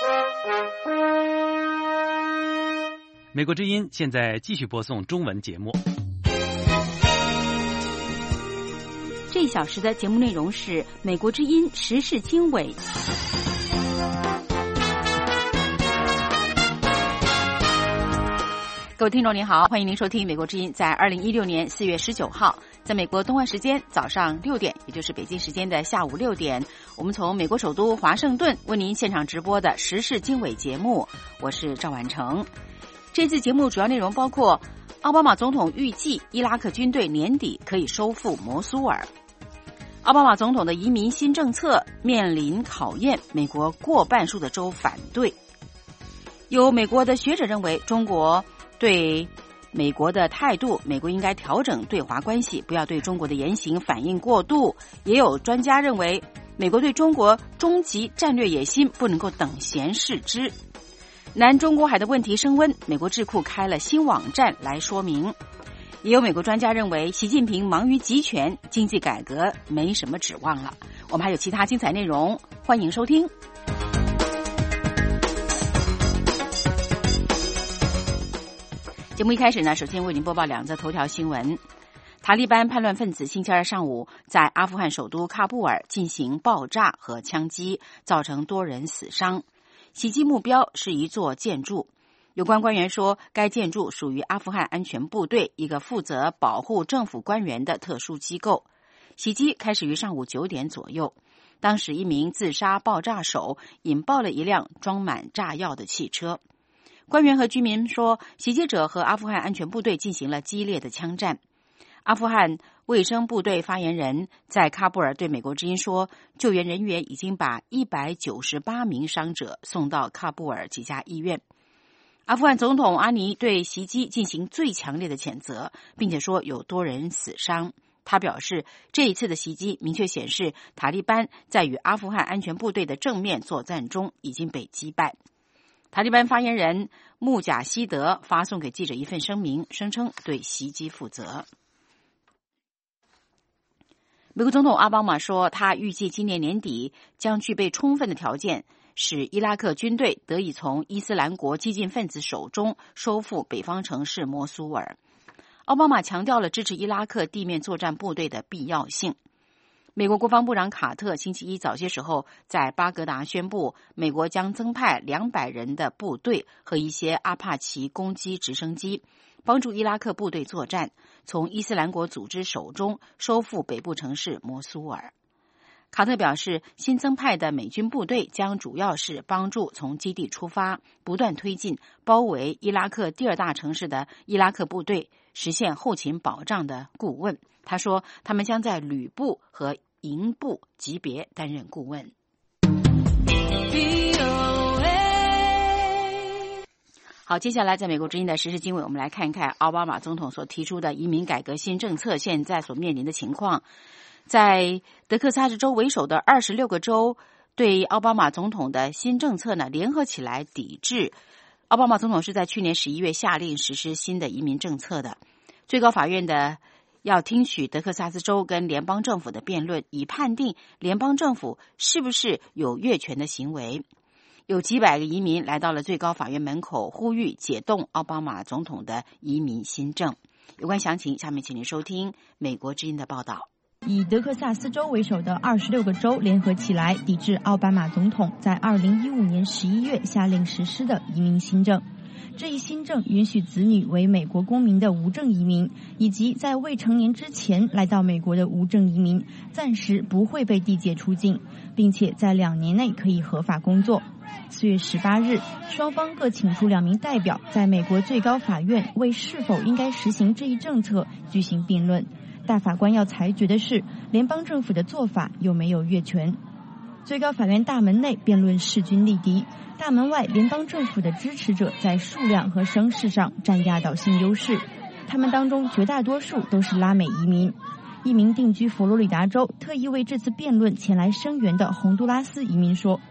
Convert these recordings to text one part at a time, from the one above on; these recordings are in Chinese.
美国之音现在继续播送中文节目。 这一小时的节目内容是美国之音时事经纬。各位听众您好，欢迎您收听美国之音在2016年4月19号，在美国东岸时间早上6点，也就是北京时间的下午6点，我们从美国首都华盛顿为您现场直播的时事经纬节目，我是赵婉成。这次节目主要内容包括奥巴马总统预计伊拉克军队年底可以收复摩苏尔，奥巴马总统的移民新政策面临考验，美国过半数的州反对。有美国的学者认为，中国对美国的态度，美国应该调整对华关系，不要对中国的言行反应过度。也有专家认为，美国对中国终极战略野心不能够等闲视之。南中国海的问题升温，美国智库开了新网站来说明。也有美国专家认为，习近平忙于集权，经济改革没什么指望了。我们还有其他精彩内容，欢迎收听。节目一开始呢，首先为您播报两则头条新闻。塔利班叛乱分子星期二上午在阿富汗首都喀布尔进行爆炸和枪击，造成多人死伤。袭击目标是一座建筑，有关官员说，该建筑属于阿富汗安全部队，一个负责保护政府官员的特殊机构。袭击开始于上午9点左右，当时一名自杀爆炸手引爆了一辆装满炸药的汽车。官员和居民说，袭击者和阿富汗安全部队进行了激烈的枪战。阿富汗卫生部队发言人在喀布尔对美国之音说，救援人员已经把198名伤者送到喀布尔几家医院。阿富汗总统阿尼对袭击进行最强烈的谴责，并且说有多人死伤。他表示，这一次的袭击明确显示，塔利班在与阿富汗安全部队的正面作战中已经被击败。塔利班发言人穆贾希德发送给记者一份声明，声称对袭击负责。美国总统奥巴马说，他预计今年年底将具备充分的条件，使伊拉克军队得以从伊斯兰国激进分子手中收复北方城市摩苏尔。奥巴马强调了支持伊拉克地面作战部队的必要性。美国国防部长卡特星期一早些时候在巴格达宣布，美国将增派200人的部队和一些阿帕奇攻击直升机，帮助伊拉克部队作战，从伊斯兰国组织手中收复北部城市摩苏尔。卡特表示，新增派的美军部队将主要是帮助从基地出发，不断推进包围伊拉克第2大城市的伊拉克部队，实现后勤保障的顾问。他说，他们将在旅部和营部级别担任顾问。好，接下来在美国之音的时事经纬，我们来看一看奥巴马总统所提出的移民改革新政策现在所面临的情况。在德克萨斯州为首的26个州对奥巴马总统的新政策呢联合起来抵制。奥巴马总统是在去年11月下令实施新的移民政策的。最高法院的要听取德克萨斯州跟联邦政府的辩论，以判定联邦政府是不是有越权的行为。有几百个移民来到了最高法院门口，呼吁解冻奥巴马总统的移民新政。有关详情，下面请您收听美国之音的报道。 以德克萨斯州为首的26个州联合起来抵制奥巴马总统在2015年11月下令实施的移民新政。这一新政允许子女为美国公民的无证移民，以及在未成年之前来到美国的无证移民，暂时不会被递解出境，并且在2年内可以合法工作。4月18日，双方各请出2名代表，在美国最高法院为是否应该实行这一政策举行辩论。大法官要裁决的是，联邦政府的做法有没有越权。最高法院大门内辩论势均力敌，大门外联邦政府的支持者在数量和声势上占压倒性优势，他们当中绝大多数都是拉美移民。一名定居佛罗里达州、特意为这次辩论前来声援的洪都拉斯移民说，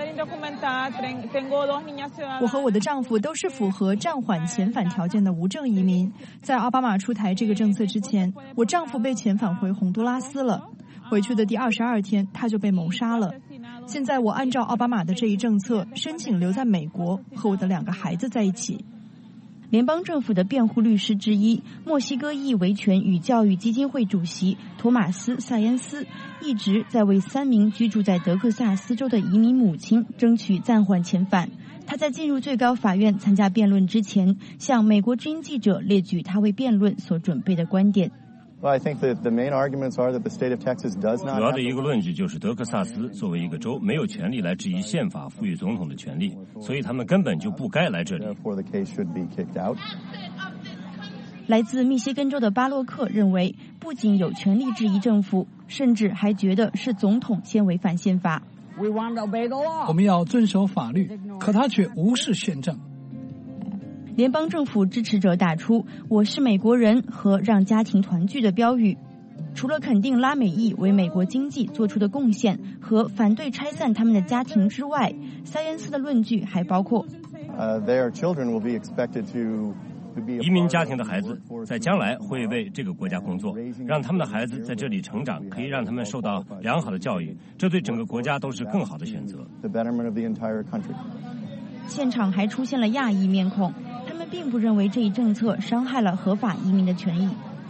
我和我的丈夫都是符合暂缓遣返条件的无证移民。在奥巴马出台这个政策之前，我丈夫被遣返回洪都拉斯了。回去的第22天，他就被谋杀了。 现在我按照奥巴马的这一政策申请留在美国，和我的2个孩子在一起。 联邦政府的辩护律师之一，墨西哥裔维权与教育基金会主席托马斯·萨耶斯一直在为3名居住在德克萨斯州的移民母亲争取暂缓遣返。他在进入最高法院参加辩论之前，向美国之音记者列举他为辩论所准备的观点。 主要的一个论据就是德克萨斯作为一个州没有权利来质疑宪法赋予总统的权利，所以他们根本就不该来这里。 来自密歇根州的巴洛克认为，不仅有权利质疑政府，甚至还觉得是总统先违反宪法。 我们要遵守法律，可他却无视宪政。 联邦政府支持者打出“我是美国人”和“让家庭团聚”的标语。除了肯定拉美裔为美国经济做出的贡献和反对拆散他们的家庭之外，塞恩斯的论据还包括移民家庭的孩子在将来会为这个国家工作，让他们的孩子在这里成长，可以让他们受到良好的教育，这对整个国家都是更好的选择。 现场还出现了亚裔面孔，他们并不认为这一政策伤害了合法移民的权益。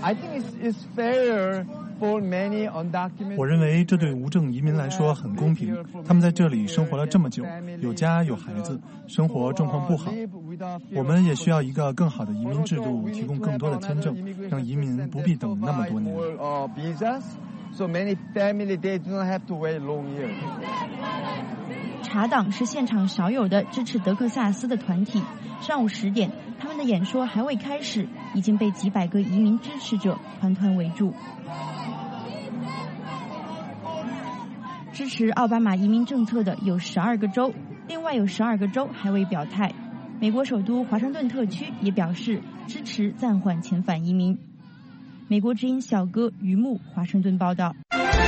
我认为这对无证移民来说很公平，他们在这里生活了这么久，有家有孩子，生活状况不好。我们也需要一个更好的移民制度，提供更多的签证，让移民不必等那么多年。 茶党是现场少有的支持德克萨斯的团体。上午10点，他们的演说还未开始，已经被几百个移民支持者团团围住。支持奥巴马移民政策的有12个州，另外有12个州还未表态。美国首都华盛顿特区也表示支持暂缓遣返移民。美国之音小哥于木华盛顿报道。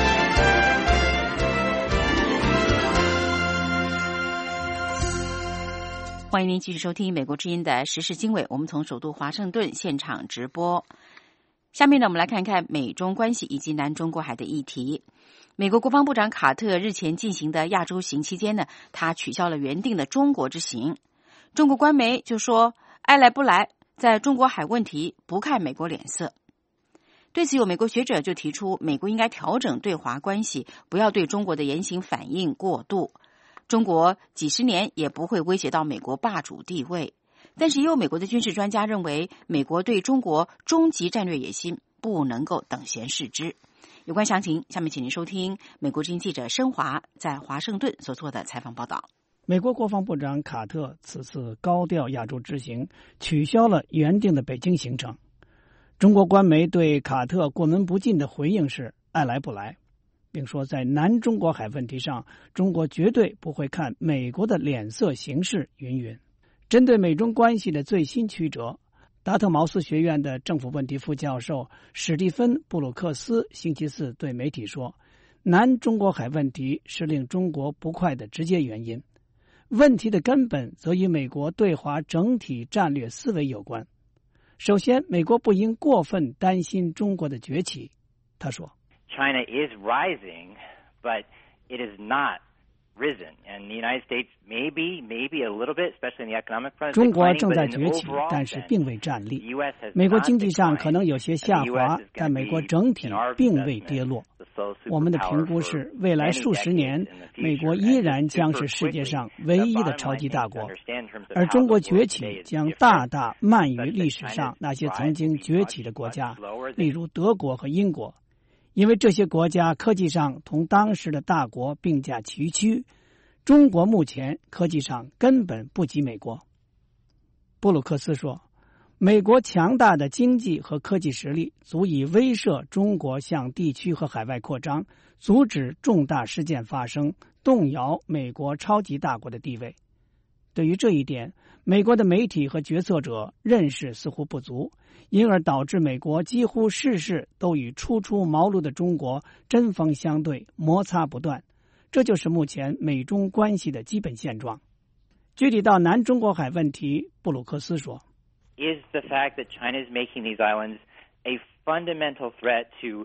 欢迎您继续收听美国之音的时事经纬，我们从首都华盛顿现场直播。下面呢，我们来看看美中关系以及南中国海的议题。美国国防部长卡特日前进行的亚洲行期间呢，他取消了原定的中国之行。中国官媒就说，爱来不来，在中国海问题不看美国脸色。对此，有美国学者就提出，美国应该调整对华关系，不要对中国的言行反应过度。中国几十年也不会威胁到美国霸主地位，但是也有美国的军事专家认为，美国对中国终极战略野心不能够等闲视之。有关详情，下面请您收听美国之音记者申华在华盛顿所做的采访报道。 美国国防部长卡特此次高调亚洲之行，取消了原定的北京行程。中国官媒对卡特过门不进的回应是爱来不来，并说在南中国海问题上，中国绝对不会看美国的脸色行事云云。针对美中关系的最新曲折，达特茅斯学院的政府问题副教授史蒂芬·布鲁克斯星期四对媒体说，南中国海问题是令中国不快的直接原因，问题的根本则与美国对华整体战略思维有关。首先，美国不应过分担心中国的崛起。他说 China is rising, but it is not risen. And the United States maybe a little bit, especially in the economic front. 中国正在崛起，但是并未站立。美国经济上可能有些下滑，但美国整体并未跌落。我们的评估是，未来数十年，美国依然将是世界上唯一的超级大国，而中国崛起将大大慢于历史上那些曾经崛起的国家，例如德国和英国。因为这些国家科技上同当时的大国并驾齐驱，中国目前科技上根本不及美国。布鲁克斯说，美国强大的经济和科技实力足以威慑中国向地区和海外扩张，阻止重大事件发生，动摇美国超级大国的地位。对于这一点，美国的媒体和决策者认识似乎不足，因而导致美国几乎事事都与初出茅庐的中国针锋相对，摩擦不断。这就是目前美中关系的基本现状。具体到南中国海问题，布鲁克斯说 Is the fact that China is making these islands a fundamental threat to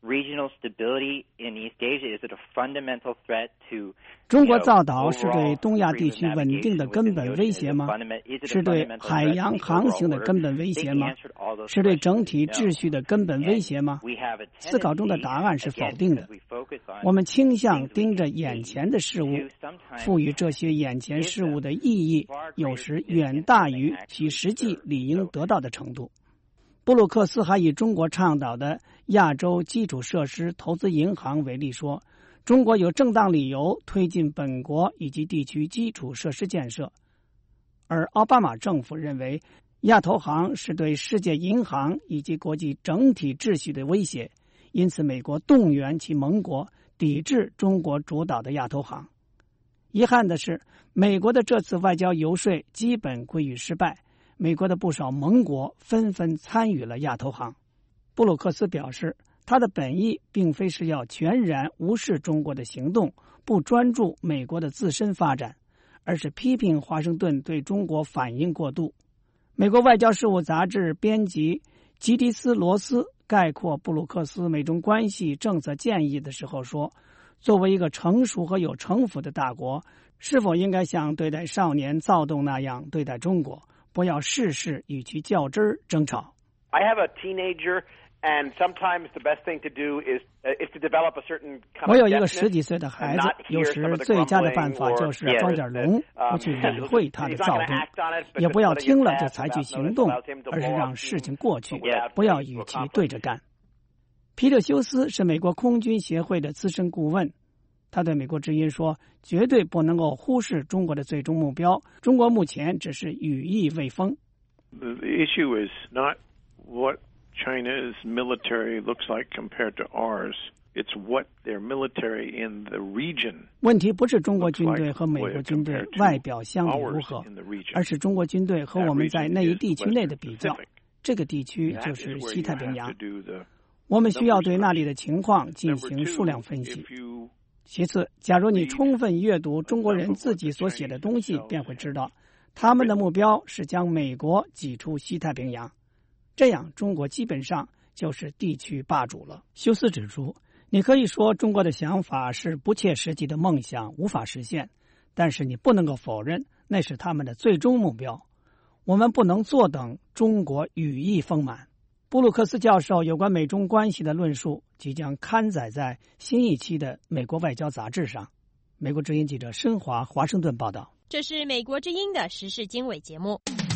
regional stability in East Asia? Is it a fundamental threat to 中国造岛是对东亚地区稳定的根本威胁吗？是对海洋航行的根本威胁吗？是对整体秩序的根本威胁吗？思考中的答案是否定的。我们倾向盯着眼前的事物，赋予这些眼前事物的意义，有时远大于其实际理应得到的程度。布鲁克斯还以中国倡导的亚洲基础设施投资银行为例说，中国有正当理由推进本国以及地区基础设施建设，而奥巴马政府认为亚投行是对世界银行以及国际整体秩序的威胁，因此美国动员其盟国抵制中国主导的亚投行。遗憾的是，美国的这次外交游说基本归于失败，美国的不少盟国纷纷参与了亚投行。布鲁克斯表示，他的本意并非是要全然无视中国的行动，不专注美国的自身发展，而是批评华盛顿对中国反应过度。美国外交事务杂志编辑吉迪斯·罗斯概括布鲁克斯美中关系政策建议的时候说，作为一个成熟和有城府的大国，是否应该像对待少年躁动那样对待中国，不要事事与其较真儿争吵。 I have a teenager, and sometimes the best thing to do is to develop a certain kind of 我有一个10几岁的孩子，有时最佳的办法就是装点聋，不去理会他的躁动，也不要听了就采取行动，而是让事情过去，不要与其对着干。皮特休斯是美国空军协会的资深顾问，他对美国之音说，绝对不能够忽视中国的最终目标，中国目前只是羽翼未丰。 The issue is not what China's military looks like compared to ours. It's what their military in the region. 问题不是中国军队和美国军队外表相比如何，而是中国军队和我们在那一地区内的比较。这个地区就是西太平洋。我们需要对那里的情况进行数量分析。其次，假如你充分阅读中国人自己所写的东西，便会知道他们的目标是将美国挤出西太平洋，这样中国基本上就是地区霸主了。休斯指出，你可以说中国的想法是不切实际的梦想，无法实现，但是你不能够否认那是他们的最终目标。我们不能坐等中国羽翼丰满。布鲁克斯教授有关美中关系的论述即将刊载在新一期的《美国外交》杂志上。美国之音记者申华华盛顿报道。 这是美国之音的时事经纬节目。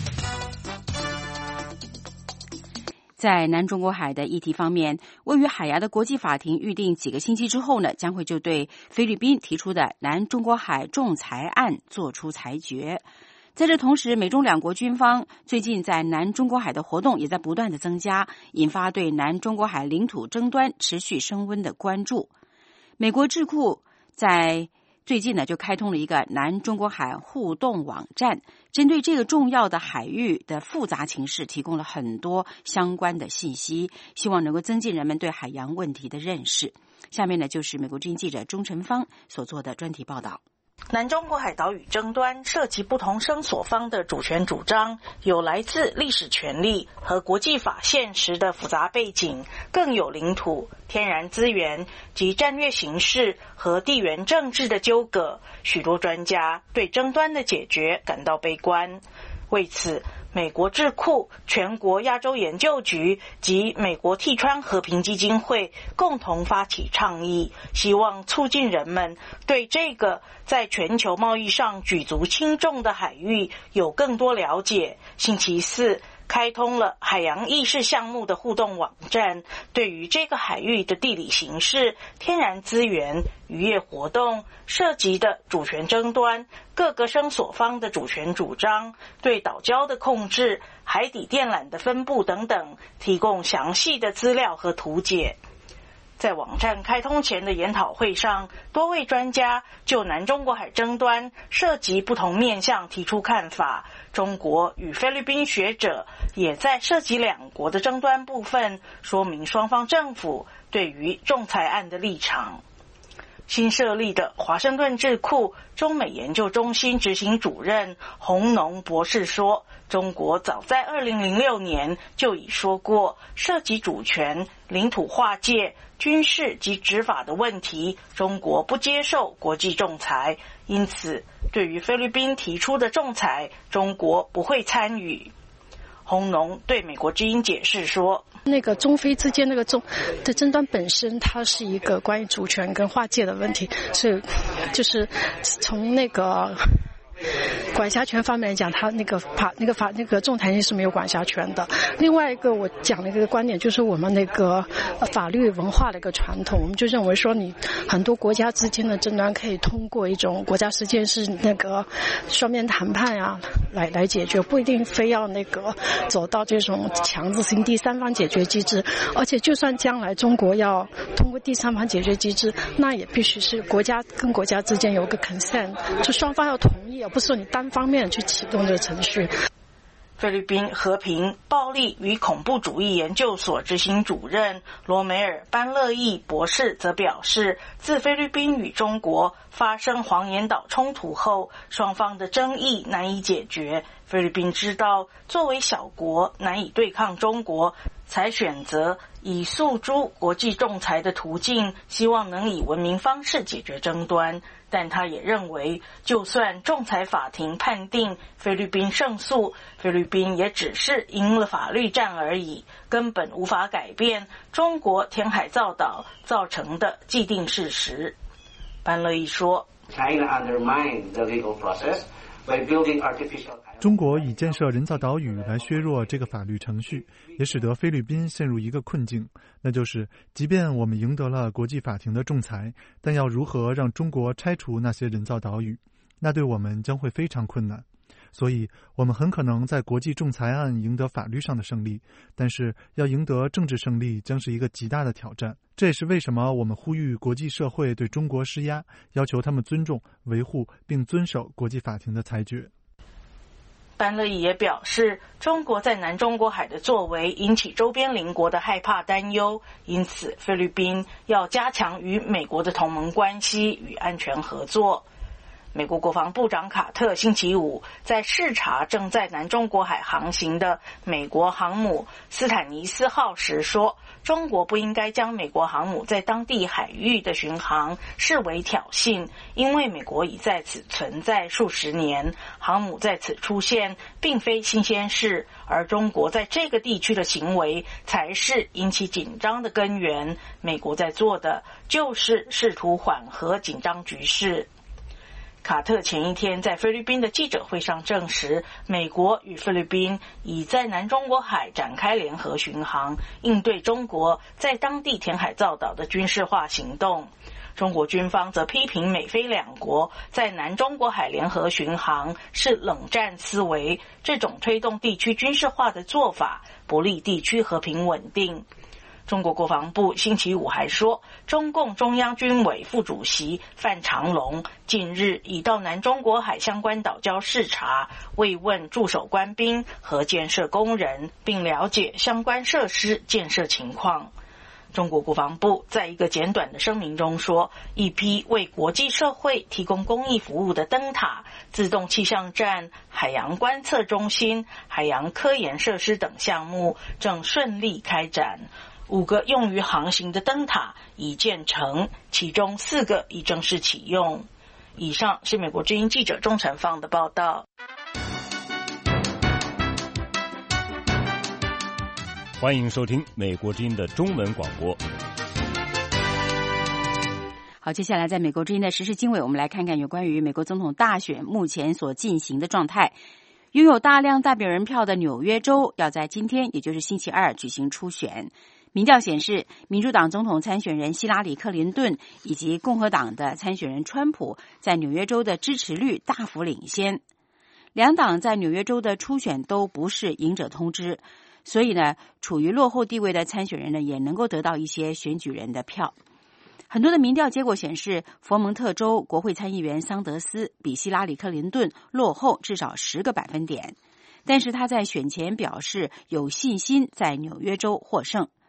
在南中国海的议题方面，位于海牙的国际法庭预定几个星期之后呢，将会就对菲律宾提出的南中国海仲裁案作出裁决。在这同时，美中两国军方最近在南中国海的活动也在不断的增加，引发对南中国海领土争端持续升温的关注。美国智库在最近呢就开通了一个南中国海互动网站，针对这个重要的海域的复杂情势提供了很多相关的信息，希望能够增进人们对海洋问题的认识。下面呢就是美国之音记者钟晨芳所做的专题报道。 南中国海岛屿争端涉及不同声索方的主权主张，有来自历史权利和国际法现实的复杂背景，更有领土、天然资源及战略形势和地缘政治的纠葛。许多专家对争端的解决感到悲观。为此，美国智库全国亚洲研究局及美国替川和平基金会共同发起倡议，希望促进人们对这个在全球贸易上举足轻重的海域有更多了解。星期四开通了海洋意识项目的互动网站，对于这个海域的地理形势、天然资源、渔业活动涉及的主权争端、各个声索方的主权主张、对岛礁的控制、海底电缆的分布等等，提供详细的资料和图解。在网站开通前的研讨会上，多位专家就南中国海争端涉及不同面向提出看法。中国与菲律宾学者也在涉及两国的争端部分说明双方政府对于仲裁案的立场。 新设立的华盛顿智库中美研究中心执行主任洪农博士说，中国早在2006年就已说过，涉及主权、领土划界、军事及执法的问题，中国不接受国际仲裁，因此对于菲律宾提出的仲裁，中国不会参与。洪农对美国之音解释说， 那个中非之间那个的争端本身，它是一个关于主权跟划界的问题，所以就是从那个管辖权方面来讲，他那个仲裁是没有管辖权的。另外一个我讲的一个观点就是我们那个法律文化的一个传统，我们就认为说你很多国家之间的争端可以通过一种国家之间是那个双边谈判啊来解决，不一定非要那个走到这种强制性第三方解决机制。而且就算将来中国要通过第三方解决机制，那也必须是国家跟国家之间有个 consent， 就双方要同意，而不是说你单方面去启动这个程序。 菲律宾和平、暴力与恐怖主义研究所执行主任罗梅尔·班乐义博士则表示，自菲律宾与中国发生黄岩岛冲突后，双方的争议难以解决。菲律宾知道作为小国难以对抗中国，才选择以诉诸国际仲裁的途径，希望能以文明方式解决争端。但他也认为，就算仲裁法庭判定菲律宾胜诉，菲律宾也只是赢了法律战而已，根本无法改变中国填海造岛造成的既定事实。班乐义说， China undermined the legal process by building artificial 中国以建设人造岛屿来削弱这个法律程序，也使得菲律宾陷入一个困境，那就是即便我们赢得了国际法庭的仲裁，但要如何让中国拆除那些人造岛屿，那对我们将会非常困难。所以我们很可能在国际仲裁案赢得法律上的胜利，但是要赢得政治胜利将是一个极大的挑战。这也是为什么我们呼吁国际社会对中国施压，要求他们尊重、维护并遵守国际法庭的裁决。 班乐义也表示，中国在南中国海的作为引起周边邻国的害怕担忧，因此菲律宾要加强与美国的同盟关系与安全合作。美国国防部长卡特星期五在视察正在南中国海航行的美国航母斯坦尼斯号时说，中国不应该将美国航母在当地海域的巡航视为挑衅，因为美国已在此存在数十年，航母在此出现并非新鲜事，而中国在这个地区的行为才是引起紧张的根源。美国在做的就是试图缓和紧张局势。卡特前一天在菲律宾的记者会上证实，美国与菲律宾已在南中国海展开联合巡航，应对中国在当地填海造岛的军事化行动。中国军方则批评美菲两国在南中国海联合巡航是冷战思维，这种推动地区军事化的做法不利地区和平稳定。中国国防部星期五还说，中共中央军委副主席范长龙近日已到南中国海相关岛礁视察，慰问驻守官兵和建设工人，并了解相关设施建设情况。中国国防部在一个简短的声明中说，一批为国际社会提供公益服务的灯塔、自动气象站、海洋观测中心、海洋科研设施等项目正顺利开展。5个用于航行的灯塔已建成，其中4个已正式启用。以上是美国之音记者钟成放的报道。 欢迎收听美国之音的中文广播。 好，接下来在美国之音的时事经纬，我们来看看有关于美国总统大选目前所进行的状态。拥有大量代表人票的纽约州要在今天，也就是星期二举行初选。民调显示，民主党总统参选人希拉里·克林顿以及共和党的参选人川普在纽约州的支持率大幅领先。两党在纽约州的初选都不是赢者通吃，所以呢，处于落后地位的参选人呢，也能够得到一些选举人的票。很多的民调结果显示，佛蒙特州国会参议员桑德斯比希拉里·克林顿落后至少10个百分点，但是他在选前表示有信心在纽约州获胜。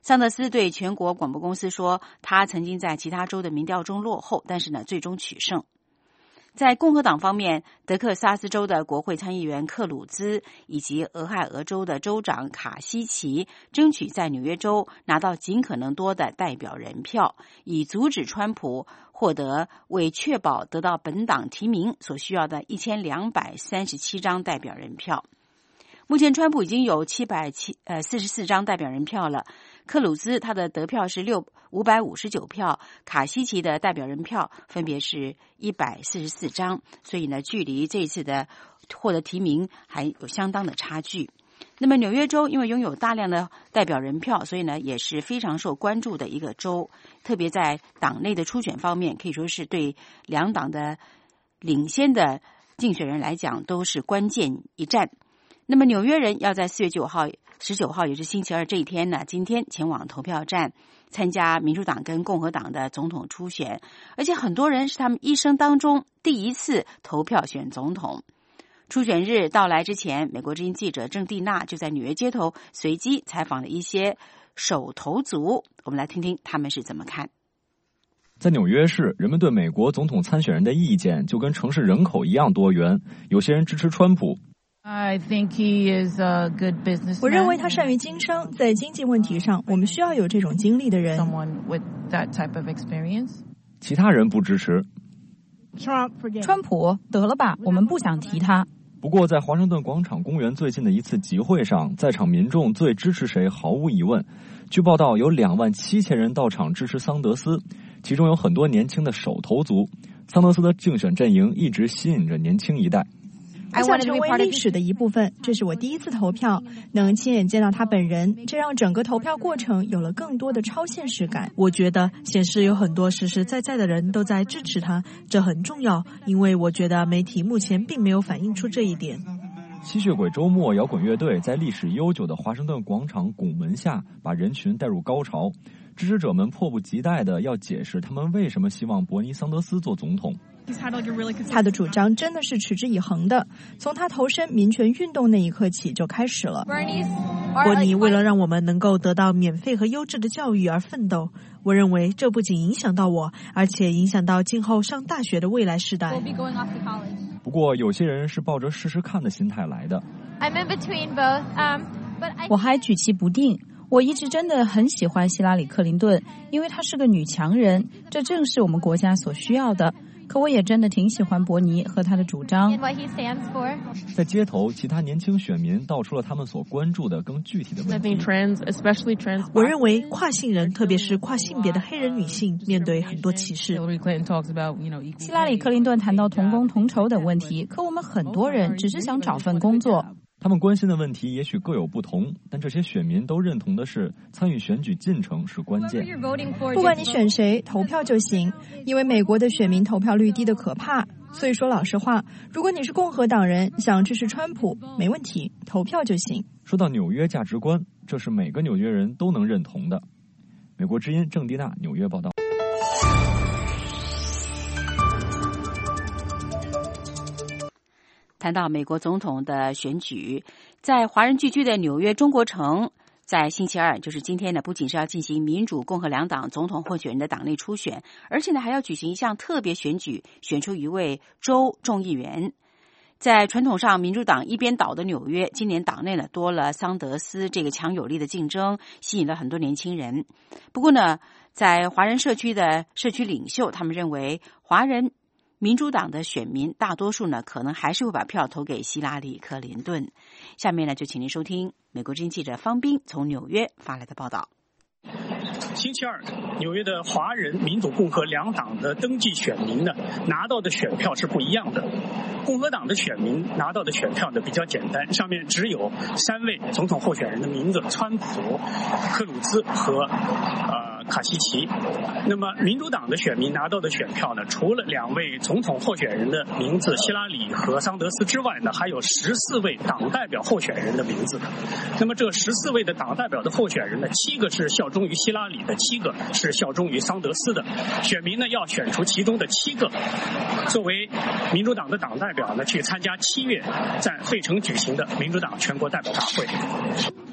桑德斯对全国广播公司说，他曾经在其他州的民调中落后，但是呢，最终取胜。在共和党方面，德克萨斯州的国会参议员克鲁兹以及俄亥俄州的州长卡西奇争取在纽约州拿到尽可能多的代表人票，以阻止川普获得为确保得到本党提名所需要的1237张代表人票。目前川普已经有744张代表人票了，克鲁兹他的得票是559票，卡西奇的代表人票分别是144张，所以呢，距离这一次的获得提名还有相当的差距。那么纽约州因为拥有大量的代表人票，所以呢也是非常受关注的一个州，特别在党内的初选方面，可以说是对两党的领先的竞选人来讲都是关键一战。那么纽约人要在4月19号，也是星期二这一天呢，今天前往投票站参加民主党跟共和党的总统初选，而且很多人是他们一生当中第一次投票选总统。初选日到来之前，美国之音记者郑蒂娜就在纽约街头随机采访了一些首投族，我们来听听他们是怎么看。 在纽约市，人们对美国总统参选人的意见就跟城市人口一样多元，有些人支持川普。 我认为他善于经商，在经济问题上，我们需要有这种经历的人。 其他人不支持。 川普得了吧，我们不想提他。 不过，在华盛顿广场公园最近的一次集会上，在场民众最支持谁毫无疑问。据报道，有27000人到场支持桑德斯，其中有很多年轻的首投族。桑德斯的竞选阵营一直吸引着年轻一代。 我想成为历史的一部分，这是我第一次投票，能亲眼见到他本人，这让整个投票过程有了更多的超现实感。 我觉得显示有很多实实在在的人都在支持他，这很重要，因为我觉得媒体目前并没有反映出这一点。 吸血鬼周末摇滚乐队在历史悠久的华盛顿广场拱门下把人群带入高潮，支持者们迫不及待地要解释他们为什么希望伯尼·桑德斯做总统。 他的主张真的是持之以恒的，从他投身民权运动那一刻起就开始了。 伯尼为了让我们能够得到免费和优质的教育而奋斗，我认为这不仅影响到我，而且影响到今后上大学的未来世代。 不过有些人是抱着试试看的心态来的。 我还举棋不定，我一直真的很喜欢希拉里·克林顿，因为她是个女强人，这正是我们国家所需要的。可我也真的挺喜欢伯尼和他的主张。 在街头，其他年轻选民道出了他们所关注的更具体的问题。 我认为跨性人，特别是跨性别的黑人女性，面对很多歧视。 希拉里·克林顿谈到同工同酬等问题，可我们很多人只是想找份工作。 他们关心的问题也许各有不同，但这些选民都认同的是，参与选举进程是关键。 不管你选谁，投票就行，因为美国的选民投票率低得可怕。所以说老实话，如果你是共和党人，想支持川普，没问题，投票就行。 说到纽约价值观，这是每个纽约人都能认同的。美国之音郑蒂娜纽约报道。 谈到美国总统的选举，在华人聚居的纽约中国城，在星期二，就是今天呢，不仅是要进行民主、共和两党总统候选人的党内初选，而且呢还要举行一项特别选举，选出一位州众议员。在传统上民主党一边倒的纽约，今年党内呢多了桑德斯这个强有力的竞争，吸引了很多年轻人。不过呢，在华人社区的社区领袖，他们认为华人民主党的选民大多数呢，可能还是会把票投给希拉里·克林顿。下面呢，就请您收听美国之音记者方斌从纽约发来的报道。 星期二，纽约的华人民主共和两党的登记选民呢，拿到的选票是不一样的。共和党的选民拿到的选票呢比较简单，上面只有3位总统候选人的名字：川普、克鲁兹和卡西奇。那么民主党的选民拿到的选票呢，除了2位总统候选人的名字希拉里和桑德斯之外呢，还有14位党代表候选人的名字。那么这14位的党代表的候选人呢，7个是效忠于希拉里的，7个是效忠于桑德斯的。选民呢要选出其中的7个，作为民主党的党代表呢，去参加7月在费城举行的民主党全国代表大会。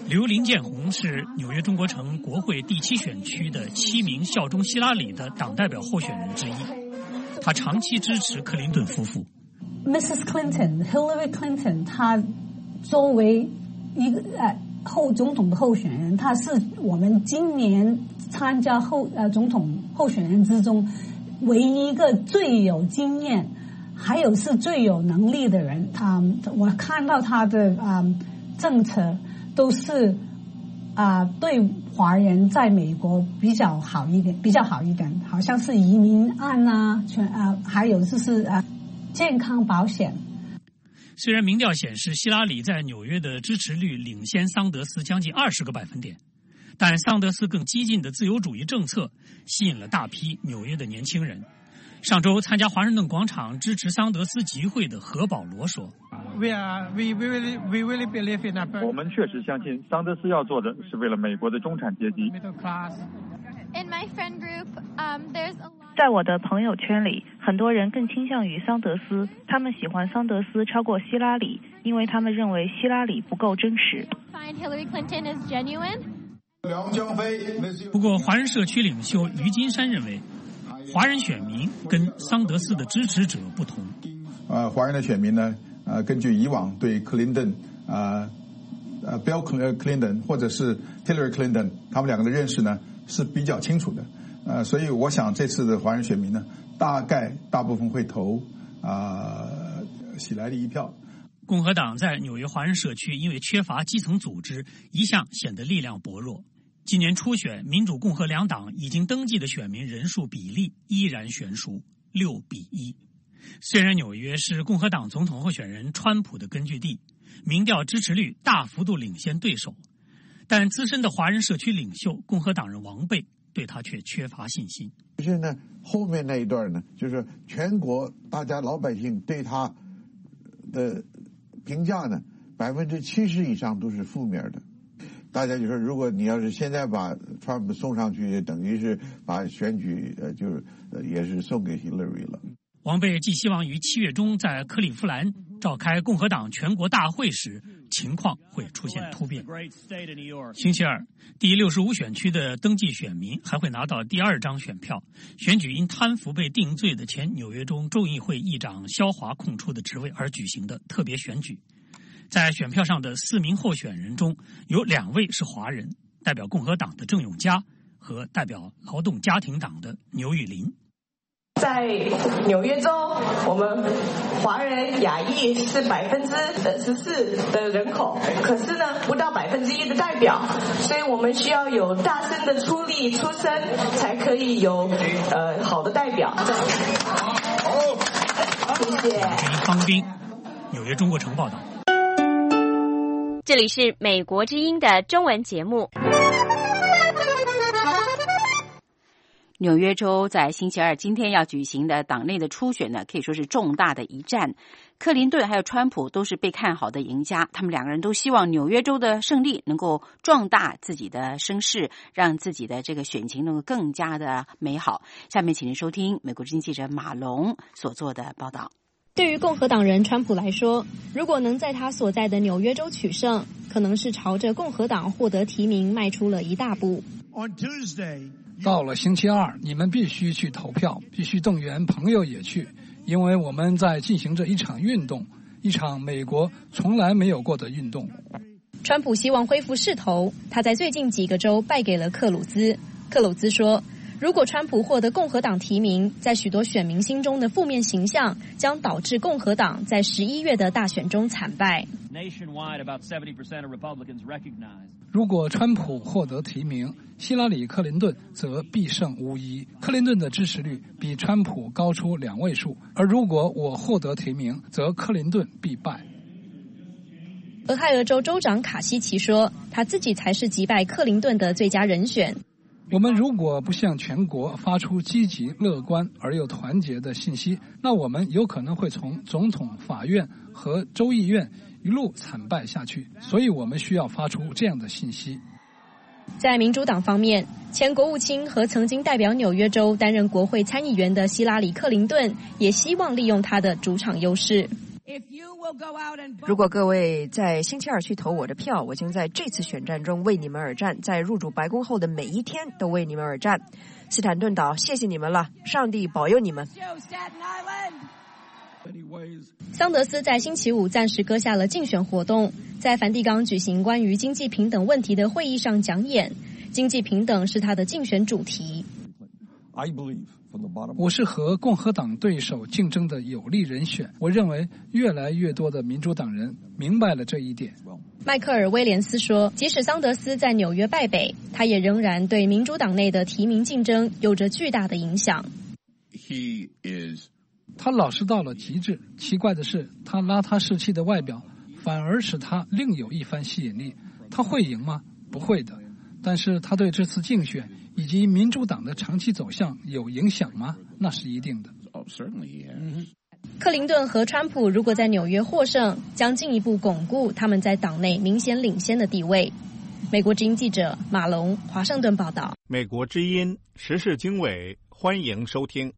刘林建宏是纽约中国城国会第7选区的7名效忠希拉里的党代表候选人之一，他长期支持克林顿夫妇。 Mrs. Clinton，Hillary Clinton， 她作为一个总统的候选人，她是我们今年参加总统候选人之中唯一一个最有经验，还有是最有能力的人。我看到她的政策都是对华人在美国比较好一点，好像是移民案还有就是健康保险。 虽然民调显示希拉里在纽约的支持率领先桑德斯将近20个百分点，但桑德斯更激进的自由主义政策吸引了大批纽约的年轻人。上周参加华盛顿广场支持桑德斯集会的何保罗说， 我们确实相信桑德斯要做的是为了美国的中产阶级。 在我的朋友圈里，很多人更倾向于桑德斯，他们喜欢桑德斯超过希拉里，因为他们认为希拉里不够真实。 不过华人社区领袖于金山认为，华人选民跟桑德斯的支持者不同。 华人的选民呢，根据以往对克林顿Bill Clinton 或者是 Hillary Clinton 他们两个的认识呢是比较清楚的。所以我想这次的华人选民呢，大部分会投喜来利一票。 共和党在纽约华人社区因为缺乏基层组织，一向显得力量薄弱。今年初选，民主共和两党已经登记的选民人数比例依然悬殊6:1。虽然纽约是共和党总统候选人川普的根据地，民调支持率大幅度领先对手，但资深的华人社区领袖共和党人王贝对他却缺乏信心。 就是呢，后面那一段呢，就是全国大家老百姓对他的评价呢，70%以上都是负面的。大家就说，如果你要是现在把川普送上去，等于是把选举也是送给希拉里了。 王贝寄希望于7月中在克利夫兰召开共和党全国大会时，情况会出现突变。星期二，第65选区的登记选民还会拿到第2张选票，选举因贪腐被定罪的前纽约州众议会议长肖华空出的职位而举行的特别选举。在选票上的4名候选人中，有2位是华人，代表共和党的郑永嘉和代表劳动家庭党的牛玉林。 在纽约州，我们华人亚裔是14%的人口，可是呢，不到1%的代表，所以我们需要有大声的出力出声，才可以有好的代表。谢谢。 方斌，纽约中国城报道。 这里是美国之音的中文节目。 纽约州在星期二今天要举行的党内的初选呢，可以说是重大的一战。克林顿还有川普都是被看好的赢家，他们2个人都希望纽约州的胜利能够壮大自己的声势，让自己的这个选情能够更加的美好。下面请您收听美国之音记者马龙所做的报道。 对于共和党人川普来说，如果能在他所在的纽约州取胜，可能是朝着共和党获得提名迈出了一大步。 到了星期二，你们必须去投票，必须动员朋友也去，因为我们在进行着一场运动，一场美国从来没有过的运动。 川普希望恢复势头，他在最近几个州败给了克鲁兹。克鲁兹说，如果川普获得共和党提名，在许多选民心中的负面形象将导致共和党在11月的大选中惨败。 如果川普获得提名，希拉里·克林顿则必胜无疑。克林顿的支持率比川普高出2位数，而如果我获得提名，则克林顿必败。 俄亥俄州州长卡西奇说，他自己才是击败克林顿的最佳人选。 我们如果不向全国发出积极、乐观而又团结的信息，那我们有可能会从总统、法院和州议院一路惨败下去，所以我们需要发出这样的信息。 在民主党方面，前国务卿和曾经代表纽约州担任国会参议员的希拉里·克林顿也希望利用他的主场优势。 如果各位在星期二去投我的票，我将在这次选战中为你们而战，在入主白宫后的每一天都为你们而战。斯坦顿岛，谢谢你们了，上帝保佑你们。 桑德斯在星期五暂时搁下了竞选活动，在梵蒂冈举行关于经济平等问题的会议上讲演，经济平等是他的竞选主题。 我是和共和党对手竞争的有力人选，我认为越来越多的民主党人明白了这一点。 迈克尔·威廉斯说，即使桑德斯在纽约败北，他也仍然对民主党内的提名竞争有着巨大的影响。 他老实到了极致，奇怪的是，他邋遢士气的外表反而使他另有一番吸引力。他会赢吗？不会的。但是他对这次竞选以及民主党的长期走向有影响吗？那是一定的。 克林顿和川普如果在纽约获胜，将进一步巩固他们在党内明显领先的地位。美国之音记者马龙，华盛顿报道。 美国之音时事经纬，欢迎收听。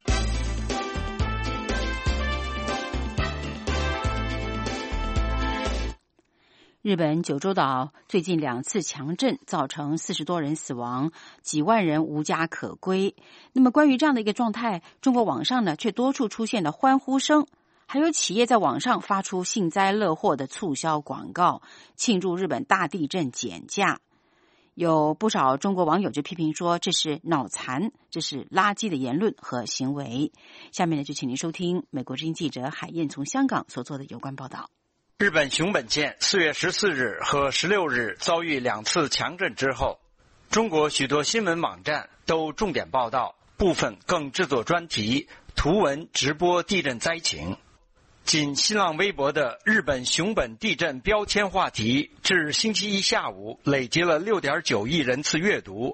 日本九州岛最近2次强震，造成40多人死亡，几万人无家可归。那么关于这样的一个状态，中国网上呢却多处出现了欢呼声，还有企业在网上发出幸灾乐祸的促销广告，庆祝日本大地震减价。有不少中国网友就批评说，这是脑残，这是垃圾的言论和行为。下面呢，就请您收听美国之音记者海燕从香港所做的有关报道。 日本熊本县4月14日和16日遭遇2次强震之后，中国许多新闻网站都重点报道，部分更制作专题、图文直播地震灾情。仅新浪微博的日本熊本地震标签话题至星期一下午累积了 6.9 亿人次阅读，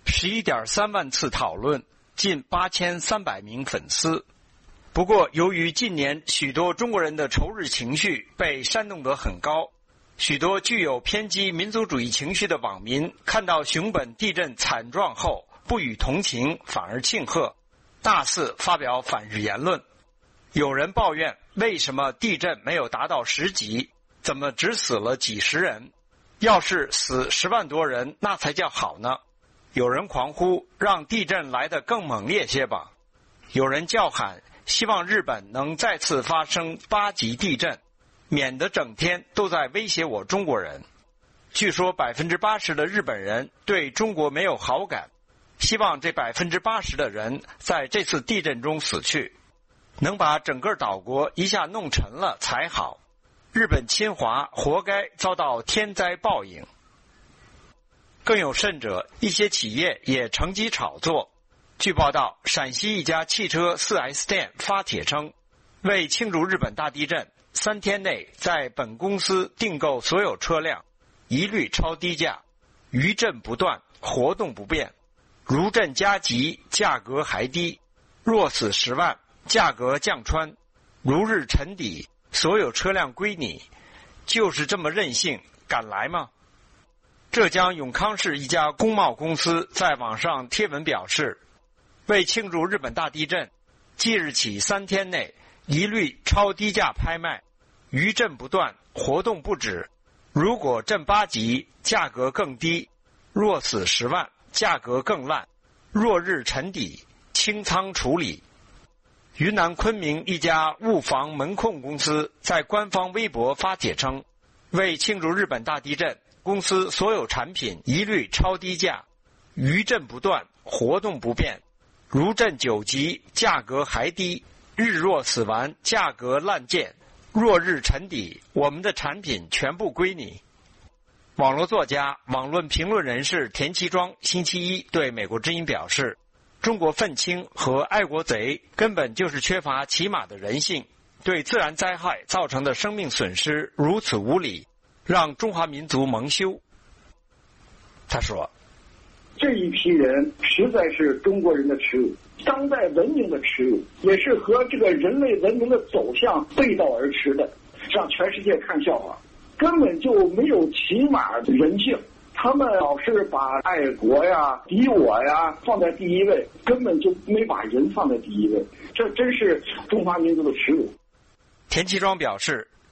11.3万次讨论，近8300名粉丝。不过由于近年许多中国人的仇日情绪被煽动得很高，许多具有偏激民族主义情绪的网民看到熊本地震惨状后不予同情，反而庆贺，大肆发表反日言论。有人抱怨为什么地震没有达到10级，怎么只死了几十人，要是死10万多人那才叫好呢。有人狂呼让地震来得更猛烈些吧。有人叫喊希望日本能再次发生8级地震，免得整天都在威胁我中国人。据说 80% 的日本人对中国没有好感，希望这 80% 的人在这次地震中死去，能把整个岛国一下弄沉了才好。日本侵华活该遭到天灾报应。更有甚者，一些企业也乘机炒作。据报道，陕西一家汽车 4S 店发帖称，为庆祝日本大地震，3天内在本公司订购所有车辆一律超低价，余震不断，活动不变。如震加急，价格还低；若死10万，价格降穿。如日沉底，所有车辆归你。就是这么任性，敢来吗？浙江永康市一家工贸公司在网上贴文表示，为庆祝日本大地震，即日起3天内一律超低价拍卖，余震不断，活动不止。如果震8级，价格更低；若死10万，价格更烂。若日沉底，清仓处理。云南昆明一家物防门控公司在官方微博发帖称，为庆祝日本大地震，公司所有产品一律超低价，余震不断，活动不变。如震9级，价格还低；日若死完，价格烂贱；若日沉底，我们的产品全部归你。网络作家、网论评论人士田其庄星期一对美国之音表示，中国愤青和爱国贼根本就是缺乏起码的人性，对自然灾害造成的生命损失如此无理，让中华民族蒙羞。他说， 这一批人实在是中国人的耻辱，当代文明的耻辱，也是和这个人类文明的走向背道而驰的，让全世界看笑话，根本就没有起码的人性。他们老是把爱国呀、敌我呀放在第一位，根本就没把人放在第一位，这真是中华民族的耻辱。 田其庄表示，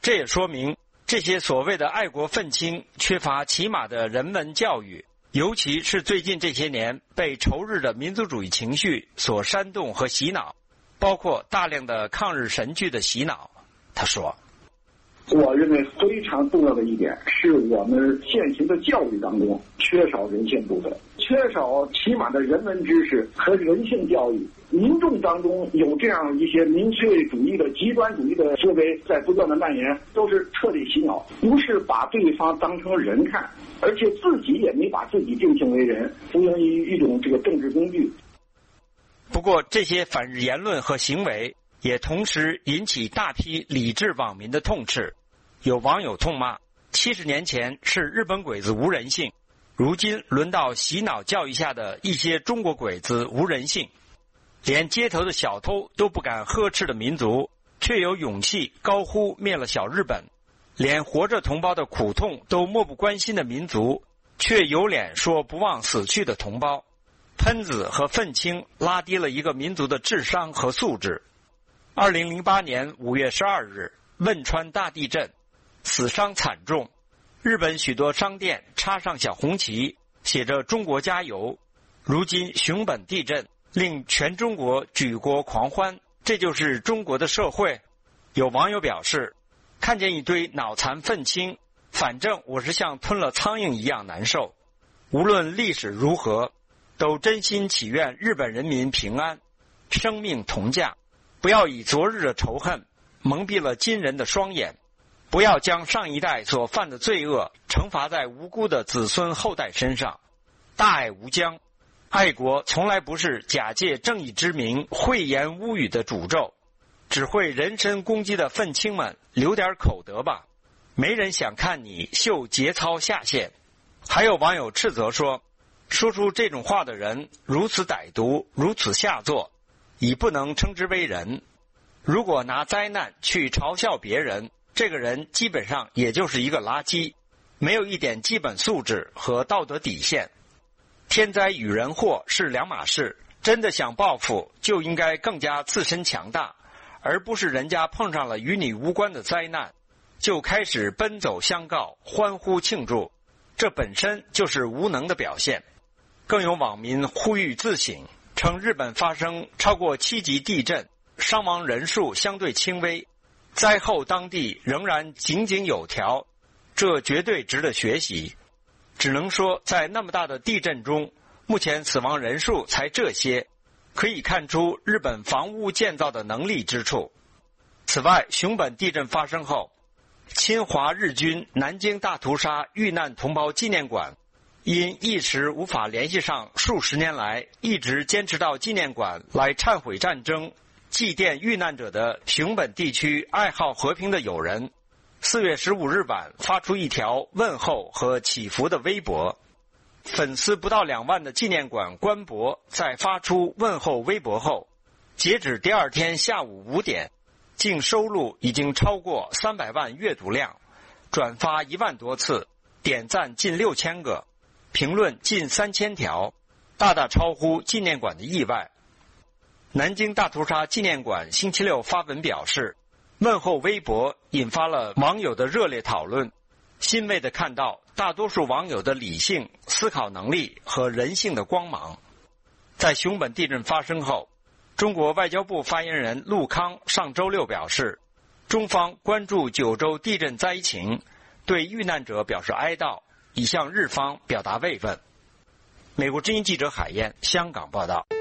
这也说明这些所谓的爱国愤青缺乏起码的人文教育，尤其是最近这些年被仇日的民族主义情绪所煽动和洗脑，包括大量的抗日神剧的洗脑。他说， 我认为非常重要的一点是我们现行的教育当中缺少人性部分，缺少起码的人文知识和人性教育。民众当中有这样一些民粹主义的极端主义的思维在不断的蔓延，都是彻底洗脑，不是把对方当成人看，而且自己也没把自己定性为人，服用于一种这个政治工具。 不过这些反日言论和行为也同时引起大批理智网民的痛斥。有网友痛骂，70年前是日本鬼子无人性，如今轮到洗脑教育下的一些中国鬼子无人性。连街头的小偷都不敢呵斥的民族，却有勇气高呼灭了小日本；连活着同胞的苦痛都漠不关心的民族，却有脸说不忘死去的同胞。喷子和愤青拉低了一个民族的智商和素质。2008年5月12日，汶川大地震，死伤惨重，日本许多商店插上小红旗，写着中国加油。如今熊本地震令全中国举国狂欢，这就是中国的社会。有网友表示，看见一堆脑残愤青，反正我是像吞了苍蝇一样难受。无论历史如何，都真心祈愿日本人民平安，生命同价。不要以昨日的仇恨蒙蔽了今人的双眼，不要将上一代所犯的罪恶惩罚在无辜的子孙后代身上。大爱无疆，爱国从来不是假借正义之名讳言污语的诅咒。只会人身攻击的愤青们，留点口德吧，没人想看你秀节操下限。还有网友斥责说，说出这种话的人如此歹毒，如此下作，已不能称之为人。如果拿灾难去嘲笑别人，这个人基本上也就是一个垃圾，没有一点基本素质和道德底线。天灾与人祸是两码事，真的想报复就应该更加自身强大，而不是人家碰上了与你无关的灾难就开始奔走相告，欢呼庆祝，这本身就是无能的表现。更有网民呼吁自省，称日本发生超过7级地震，伤亡人数相对轻微，灾后当地仍然井井有条，这绝对值得学习。只能说在那么大的地震中，目前死亡人数才这些，可以看出日本房屋建造的能力之处。此外，熊本地震发生后，侵华日军南京大屠杀遇难同胞纪念馆因一时无法联系上数十年来一直坚持到纪念馆来忏悔战争、祭奠遇难者的熊本地区爱好和平的友人，4月15日晚发出一条问候和祈福的微博。粉丝不到2万的纪念馆官博在发出问候微博后，截止第二天下午5点，净收录已经超过300万阅读量，转发1万多次，点赞近6000个，评论近3000条，大大超乎纪念馆的意外。南京大屠杀纪念馆星期六发文表示，问候微博引发了网友的热烈讨论，欣慰地看到大多数网友的理性、思考能力和人性的光芒。在熊本地震发生后，中国外交部发言人陆康上周六表示，中方关注9州地震灾情，对遇难者表示哀悼，已向日方表达慰问。美国之音记者海燕，香港报道。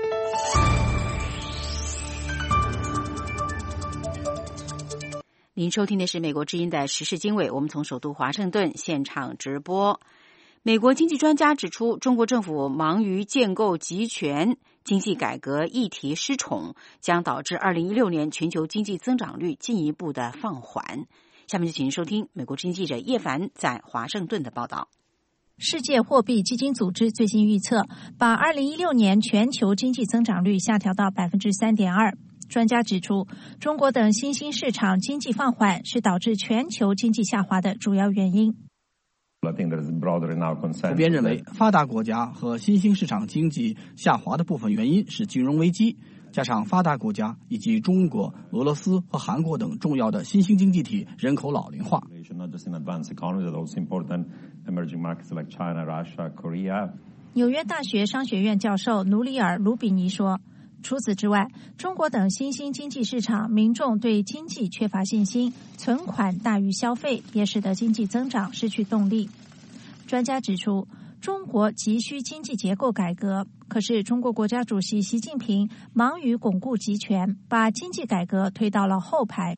您收听的是美国之音的时事经纬，我们从首都华盛顿现场直播。美国经济专家指出，中国政府忙于建构集权，经济改革议题失宠，将导致2016年全球经济增长率进一步的放缓。下面就请您收听美国之音记者叶凡在华盛顿的报道。 世界货币基金组织最新预测，把2016年全球经济增长率下调到 3.2%。专家指出，中国等新兴市场经济放缓是导致全球经济下滑的主要原因。 普遍认为，发达国家和新兴市场经济下滑的部分原因是金融危机， 加上发达国家以及中国、俄罗斯和韩国等重要的新兴经济体人口老龄化。 纽约大学商学院教授努里尔·卢比尼说，除此之外，中国等新兴经济市场民众对经济缺乏信心，存款大于消费，也使得经济增长失去动力。专家指出，中国急需经济结构改革，可是中国国家主席习近平忙于巩固集权，把经济改革推到了后排。